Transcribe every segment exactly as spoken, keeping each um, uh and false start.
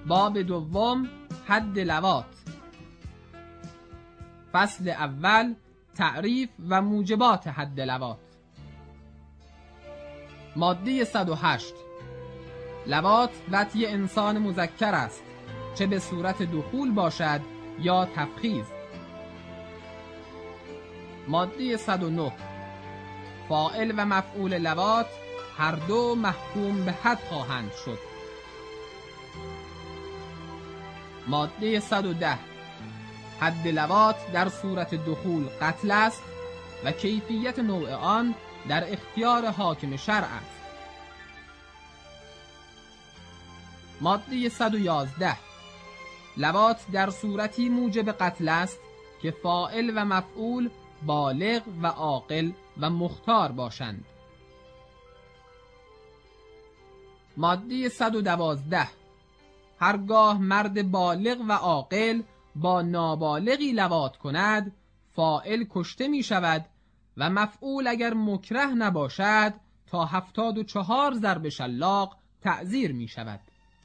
باب دوم، حد لواط. فصل اول، تعریف و موجبات حد لواط. ماده صد و هشت. لواط وطی انسان مذکر است، چه به صورت دخول باشد یا تفخیذ. ماده صد و نه. فاعل و مفعول لواط هر دو محکوم به حد خواهند شد. ماده صد و ده. حد لواط در صورت دخول قتل است و کیفیت نوع آن در اختیار حاکم شرع است. ماده صد و یازده. لواط در صورتی موجب قتل است که فاعل و مفعول بالغ و عاقل و مختار باشند. ماده صد و دوازده. هرگاه مرد بالغ و عاقل با نابالغی لواط کند، فاعل کشته می شود و مفعول اگر مکره نباشد تا هفتاد و چهار ضرب شلاق تعزیر می شود.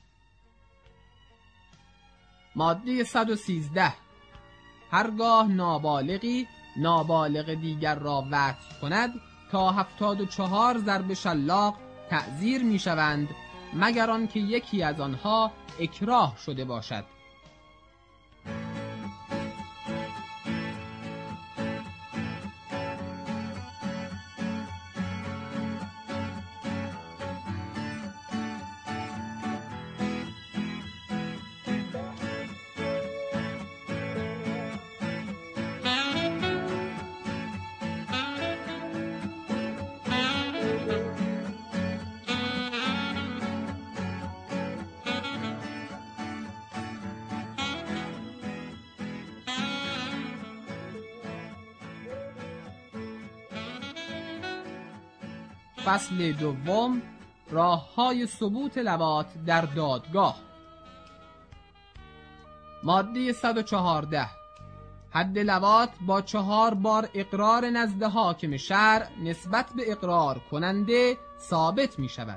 ماده صد و سیزده. هرگاه نابالغی نابالغ دیگر را وطی کند تا هفتاد و چهار ضرب شلاق تعزیر می شوند، مگر آنکه یکی از آنها اکراه شده باشد. فصل دوم، راه‌های ثبوت لواط در دادگاه. ماده صد و چهارده. حد لواط با چهار بار اقرار نزد حاکم شرع نسبت به اقرار کننده ثابت می شود.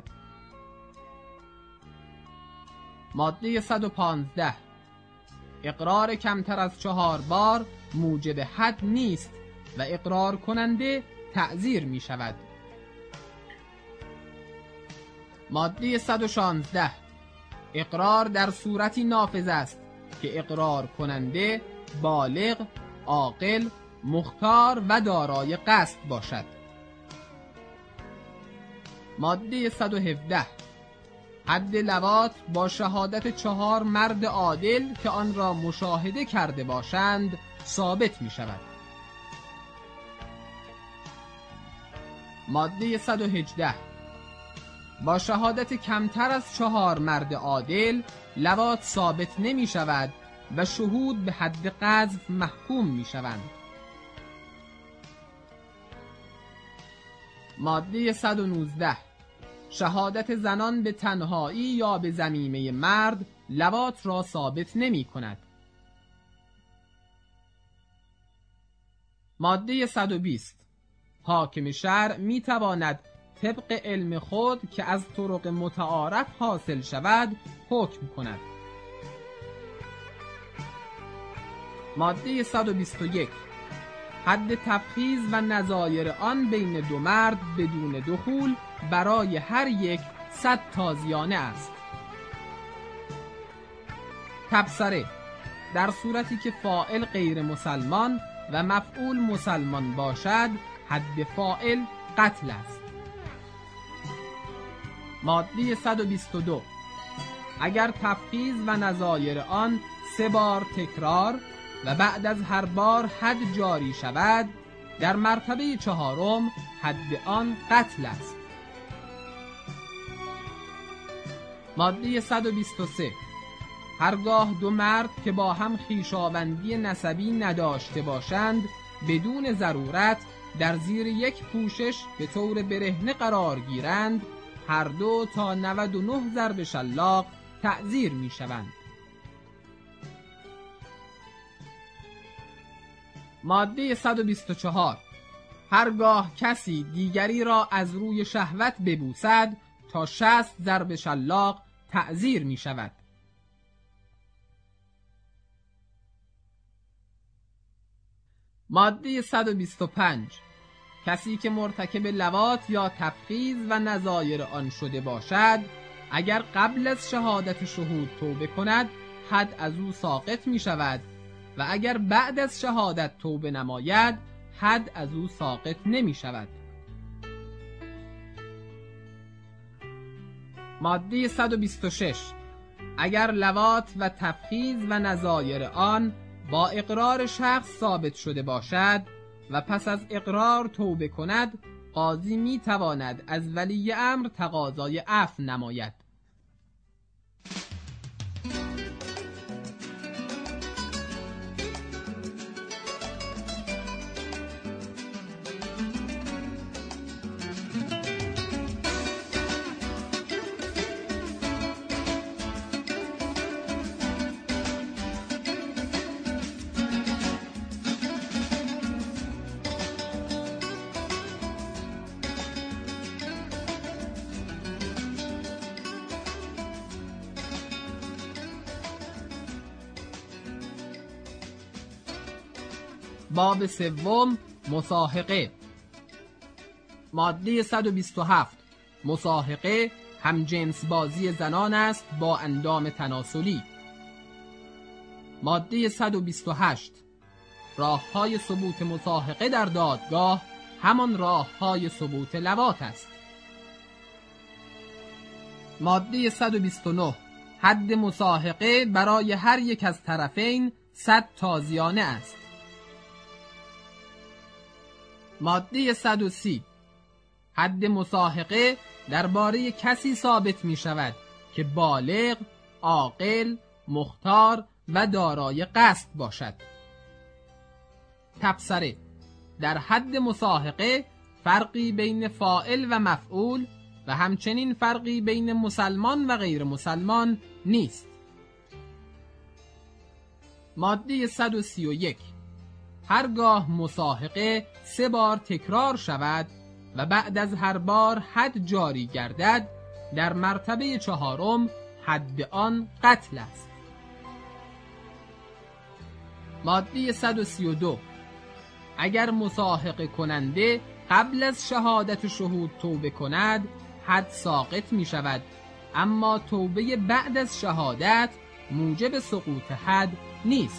ماده صد و پانزده. اقرار کمتر از چهار بار موجب حد نیست و اقرار کننده تعزیر می شود. ماده صد و شانزده. اقرار در صورتی نافذ است که اقرار کننده بالغ، عاقل، مختار و دارای قصد باشد. ماده صد و هفده. حد لواط با شهادت چهار مرد عادل که آن را مشاهده کرده باشند ثابت می شود. ماده صد و هجده. با شهادت کمتر از چهار مرد عادل لواط ثابت نمی شود و شهود به حد قذف محکوم می شوند. ماده صد و نوزده. شهادت زنان به تنهایی یا به ضمیمه مرد لواط را ثابت نمی کند. ماده صد و بیست. حاکم شرع می تواند طبق علم خود که از طرق متعارف حاصل شود حکم کند. ماده صد و بیست و یک. حد تفخیذ و نظایر آن بین دو مرد بدون دخول برای هر یک صد تازیانه است. تبصره. در صورتی که فاعل غیر مسلمان و مفعول مسلمان باشد حد فاعل قتل است. ماده صد و بیست و دو. اگر تفخیذ و نظایر آن سه بار تکرار و بعد از هر بار حد جاری شود، در مرتبه چهارم حد آن قتل است. ماده صد و بیست و سه. هرگاه دو مرد که با هم خویشاوندی نسبی نداشته باشند بدون ضرورت در زیر یک پوشش به طور برهنه قرار گیرند، هر دو تا نود و نه ضرب شلاق تعزیر می شوند. ماده صد و بیست و چهار. هرگاه کسی دیگری را از روی شهوت ببوسد تا شصت ضرب شلاق تعزیر می شود. ماده صد و بیست و پنج. کسی که مرتکب لواط یا تفخیذ و نظایر آن شده باشد، اگر قبل از شهادت شهود توبه کند، حد از او ساقط می شود و اگر بعد از شهادت توبه نماید، حد از او ساقط نمی شود. ماده صد و بیست و شش. اگر لواط و تفخیذ و نظایر آن با اقرار شخص ثابت شده باشد و پس از اقرار توبه کند، قاضی می تواند از ولی امر تقاضای عفو نماید. باب سوم، مساهقه. ماده صد و بیست و هفت. مساهقه همجنس بازی زنان است با اندام تناسلی. ماده صد و بیست و هشت. راه‌های ثبوت مساهقه در دادگاه همان راه‌های ثبوت لواط است. ماده صد و بیست و نه. حد مساهقه برای هر یک از طرفین صد تازیانه است. ماده صد و سی. حد مساهقه درباره کسی ثابت می شود که بالغ، عاقل، مختار و دارای قصد باشد. تبصره: در حد مساهقه فرقی بین فاعل و مفعول و همچنین فرقی بین مسلمان و غیر مسلمان نیست. ماده صد و سی و یک. هرگاه مساهقه سه بار تکرار شود و بعد از هر بار حد جاری گردد، در مرتبه چهارم حد آن قتل است. ماده صد و سی و دو. اگر مساهقه کننده قبل از شهادت شهود توبه کند، حد ساقط می شود، اما توبه بعد از شهادت موجب سقوط حد نیست.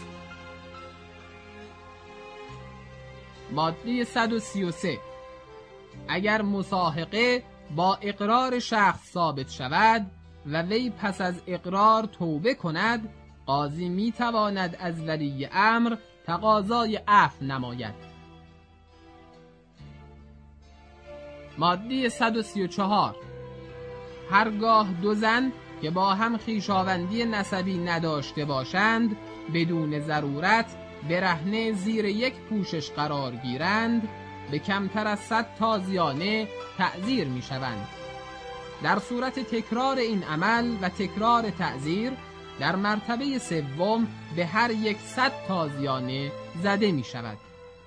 ماده صد و سی و سه. اگر مساهقه با اقرار شخص ثابت شود و وی پس از اقرار توبه کند، قاضی می تواند از ولی امر تقاضای عفو نماید. ماده صد و سی و چهار. هرگاه دو زن که با هم خویشاوندی نسبی نداشته باشند، بدون ضرورت برهنه زیر یک پوشش قرار گیرند، به کمتر از صد تازیانه تعزیر می شوند. در صورت تکرار این عمل و تکرار تعزیر، در مرتبه سوم به هر یک صد تازیانه زده می شود.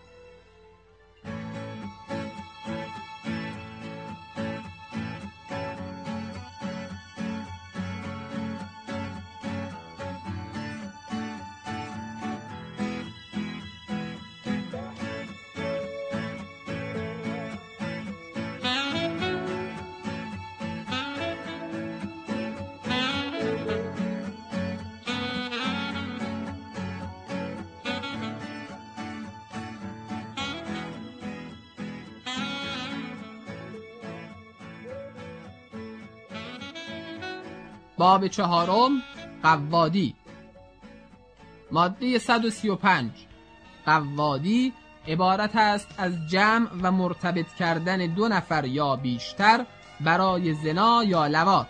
باب چهارم، قوادی. ماده صد و سی و پنج. قوادی عبارت است از جمع و مرتبط کردن دو نفر یا بیشتر برای زنا یا لواط.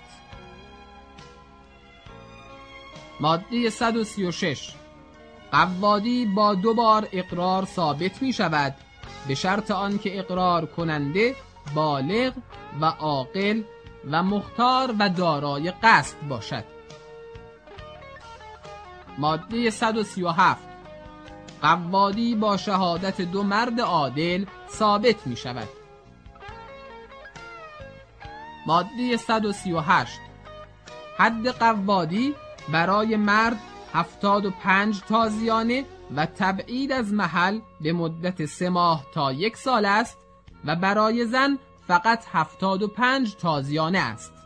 ماده صد و سی و شش. قوادی با دو بار اقرار ثابت می شود، به شرط آنکه اقرار کننده بالغ و عاقل و مختار و دارای قصد باشد. ماده صد و سی و هفت. قوادی با شهادت دو مرد عادل ثابت می شود. ماده صد و سی و هشت. حد قوادی برای مرد هفتاد و پنج تازیانه و تبعید از محل به مدت سه ماه تا یک سال است و برای زن فقط هفتاد و پنج تازیانه است.